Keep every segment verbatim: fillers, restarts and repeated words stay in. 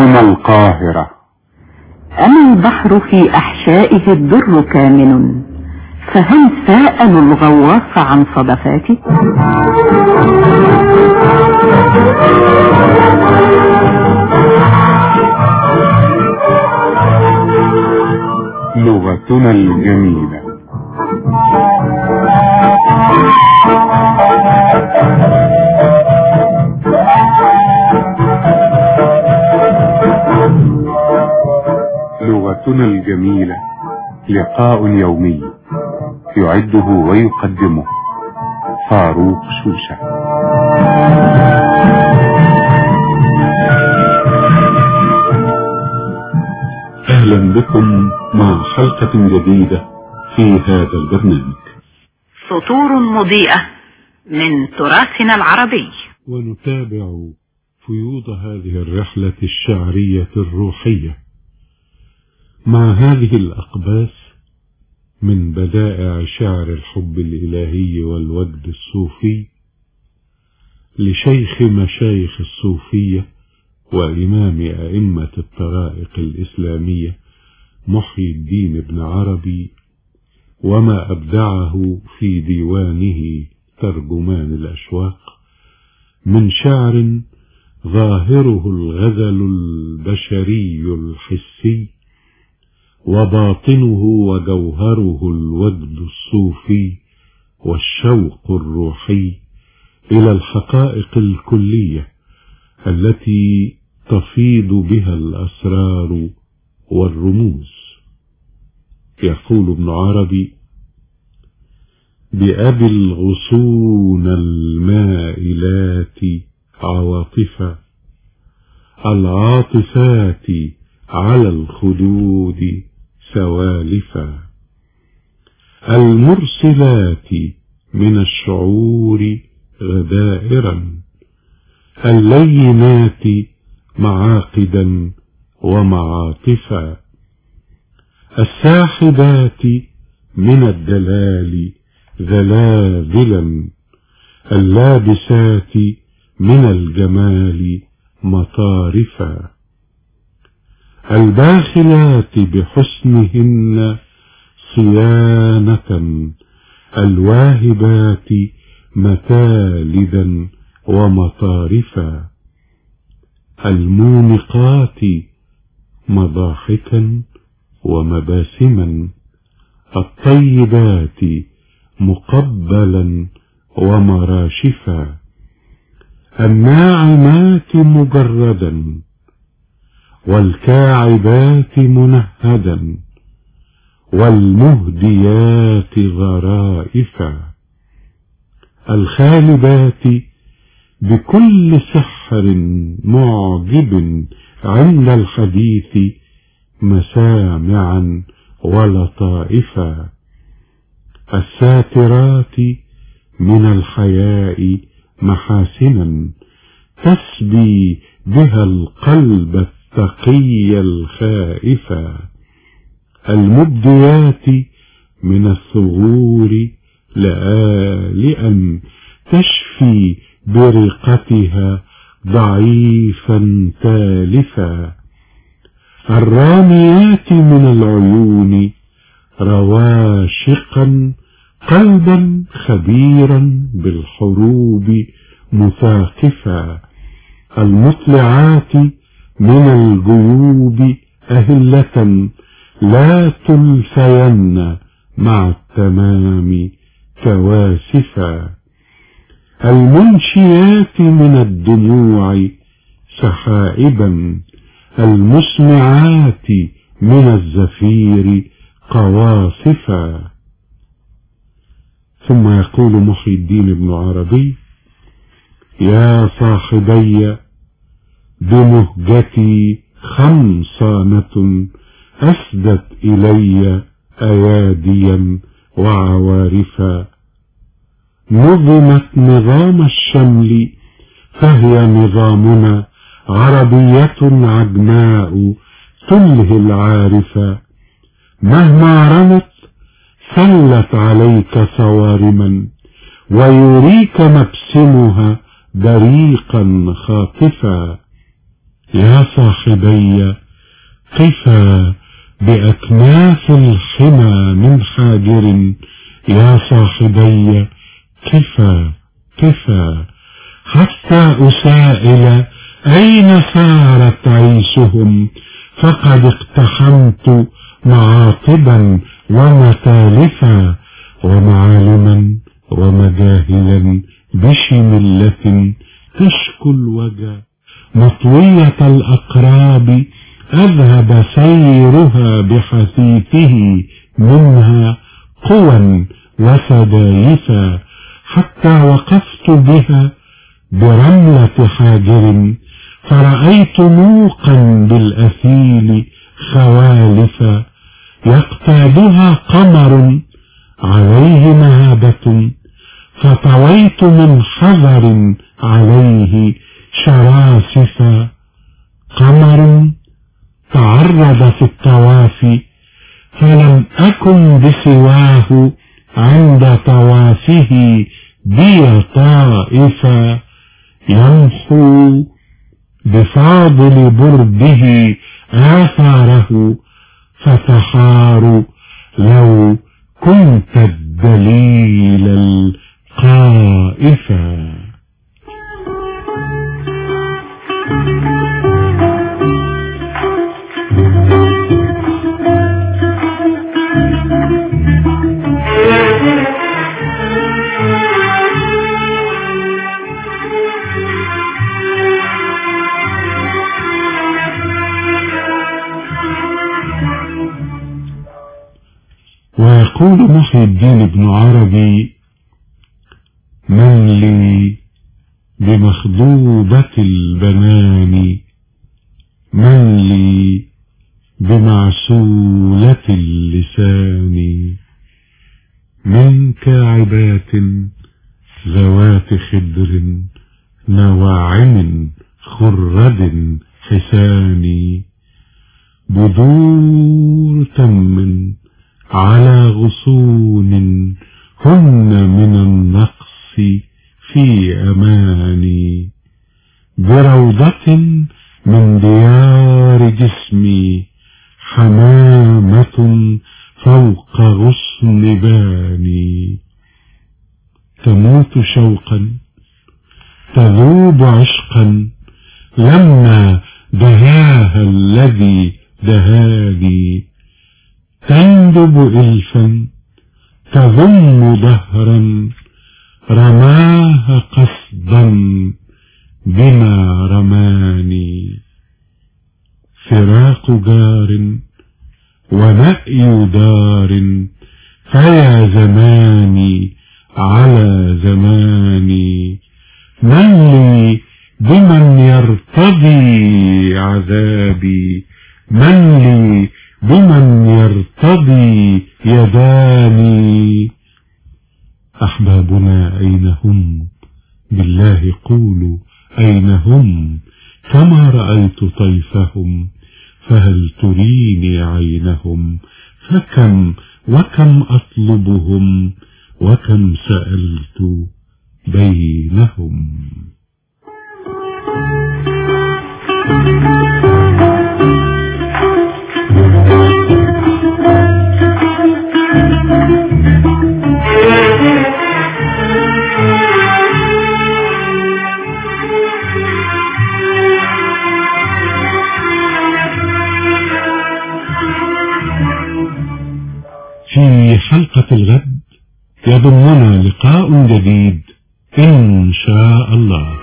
من القاهرة. أما البحر في أحشائه الدر كامن، فهل سألوا الغواص عن صدفاته؟ لغتنا الجميلة. لغتنا الجميلة لقاء يومي يعده ويقدمه فاروق شوشة. أهلا بكم مع حلقة جديدة في هذا البرنامج، سطور مضيئة من تراثنا العربي، ونتابع فيوض هذه الرحلة الشعرية الروحية مع هذه الأقباس من بدائع شعر الحب الإلهي والوجد الصوفي لشيخ مشايخ الصوفية وإمام أئمة الطرائق الإسلامية محي الدين بن عربي، وما أبدعه في ديوانه ترجمان الأشواق من شعر ظاهره الغزل البشري الحسي، وباطنه وجوهره الوجد الصوفي والشوق الروحي إلى الحقائق الكلية التي تفيض بها الأسرار والرموز. يقول ابن عربي: بأبي الغصون المائلات عواطفا، العاطفات على الخدود سوالفا، المرسلات من الشعور غدائرا، اللينات معاقدا ومعاطفا، الساحبات من الدلال ذلاذلا، اللابسات من الجمال مطارفا، الباخلات بحسنهن صيانة، الواهبات متالدا ومطارفا، المونقات مضاحكا ومباسما، الطيبات مقبلا ومراشفا، الناعمات مجردا والكاعبات منهدا، والمهديات ظرائفا، الخالبات بكل سحر معجب عند الحديث مسامعا ولطائفا، الساترات من الحياء محاسنا تسبي بها القلب التقي الخائفا، المبديات من الثغور لآلئا تشفي برقتها ضعيفا تالفا، الراميات من العيون رواشقا قلبا خبيرا بالحروب مثاقفا، المطلعات من الجيوب أهلة لا تلفين مع التمام كواسفا، المنشيات من الدموع سحائبا، المسمعات من الزفير قواصفا. ثم يقول محي الدين بن عربي: يا صاحبي بمهجتي خمصانة أسدت إلي أياديا وعوارفا، نظمت نظام الشمل فهي نظامنا، عربية عجماء تلهي العارفة، مهما رمت سلت عليك صوارما، ويريك مبسمها بريقا خاطفا، يا صاحبي كيف بأكناف الحمى من حاجر، يا صاحبي كيف كيف حتى أسائل أين سارت عيشهم، فقد اقتحمت معاقبا ومتالفا ومعالما ومجاهلا بشملة تشكو الوجع، مطوية الأقراب أذهب سيرها بحثيثه منها قوى وسدايفا، حتى وقفت بها برملة حاجر، فرأيت موقا بالأثيل خوالفا، يقتادها قمر عليه مهابة، فطويت من حذر عليه شراسفا، قمر تعرض في الطواف فلم أكن بسواه عند طوافه بي طائفا، يمحو بفاضل برده آثاره، فتحار لو كنت الدليل القائفا. ويقول محي الدين بن عربي: من لي بمخضوبة البنان، من لي بمعسولة اللسان، من كاعبات ذوات خدر نواعم خرد حسان، بدور تم على غصون هن من النقص في أماني، بروضة من ديار جسمي حمامة فوق غصن باني، تموت شوقا تذوب عشقا لما دهاها الذي دهاني، تندب إلفا تضم ظهرا رماها قصدا بما رماني، فراق جار ونأي دار، فيا زماني على زماني، من لي بمن يرتضي عذابي، من لي بمن يرتضي يداني، أحبابنا أين هم؟ بالله قولوا أين هم؟ كما رأيت طيفهم فهل تريني عينهم، فكم وكم أطلبهم وكم سألت بينهم. في حلقة الغد يضمنا لقاء جديد إن شاء الله.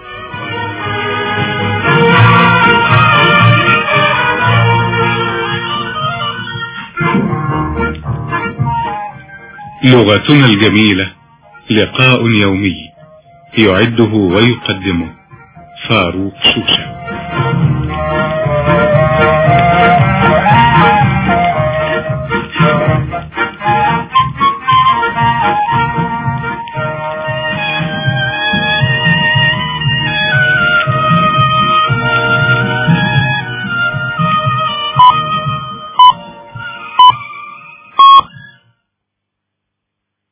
لغتنا الجميلة لقاء يومي يعده ويقدمه فاروق شوشة.